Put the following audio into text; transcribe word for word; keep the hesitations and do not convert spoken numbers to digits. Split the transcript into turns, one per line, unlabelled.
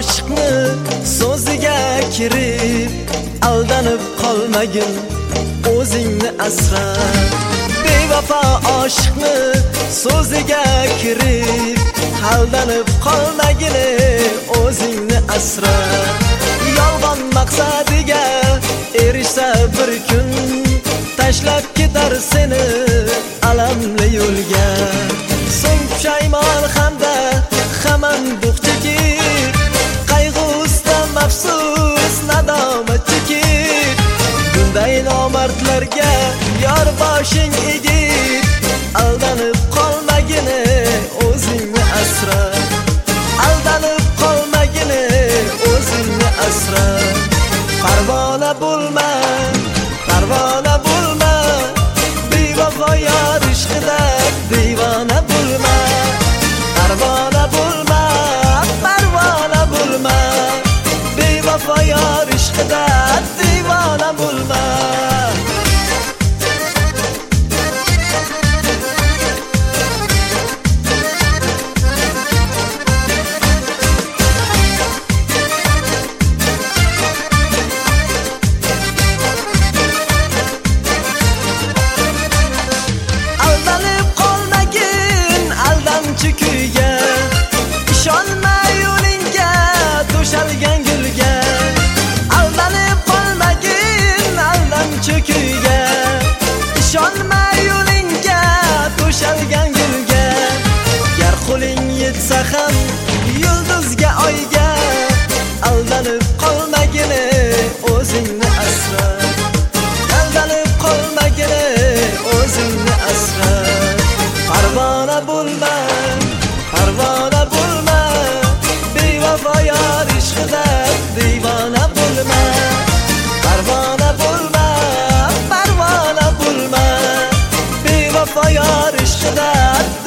oshiqni so'ziga kirib aldanib qolmagin, o'zingni asra. Bevafo oshiqni so'ziga kirib aldanib qolmagin, o'zingni asra. Yolg'on maqsadiga erishsa bir kun tashlab ketar seni alamli yo'lga. So'ng pushaymon hamda hamanduq chekib, qayg'usidan mafsus nadomat chekib, bunday nomardlarga yor boshing egib, aldanib qolmagin, o'zingni asra. Aldanib qolmagin, o'zingni asra. Parvona bo'lma, parvona bo'lma, bevafo yor ishqida divona bo'lma. Parvona bo'lma, parvona bo'lma, bevafo yor ishqida divona bo'lma. Kuyga ishonma, yo'lingga to'shalgan gulga. Aldanib qolmagin aldamchi kuyga, ishonma yo'lingga to'shalgan gulga. Gar qo'ling yetsa ham yulduzga, oyga, aldanib qolmagin, o'zingni asra. Aldanib qolmagin, o'zingni asra. Parvona bo'lma, parvona bo'lma, bevafo yor ishqida divona bo'lma. Parvona bo'lma, parvona bo'lma, bevafo yor ishqida